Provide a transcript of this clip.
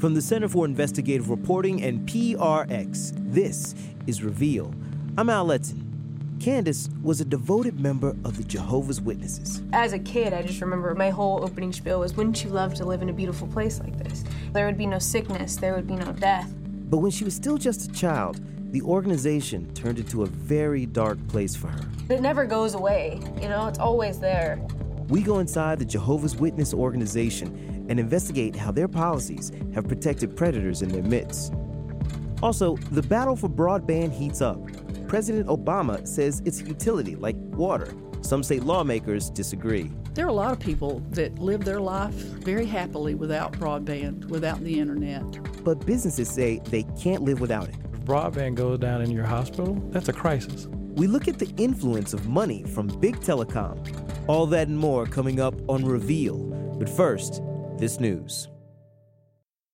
From the Center for Investigative Reporting and PRX, this is Reveal. I'm Al Letson. Candace was a devoted member of the Jehovah's Witnesses. As a kid, I just remember my whole opening spiel was, wouldn't you love to live in a beautiful place like this? There would be no sickness, there would be no death. But when she was still just a child, the organization turned into a very dark place for her. It never goes away, it's always there. We go inside the Jehovah's Witness organization and investigate how their policies have protected predators in their midst. Also, the battle for broadband heats up. President Obama says it's a utility like water. Some state lawmakers disagree. There are a lot of people that live their life very happily without broadband, without the internet. But businesses say they can't live without it. If broadband goes down in your hospital, that's a crisis. We look at the influence of money from big telecom. All that and more coming up on Reveal. But first, this news.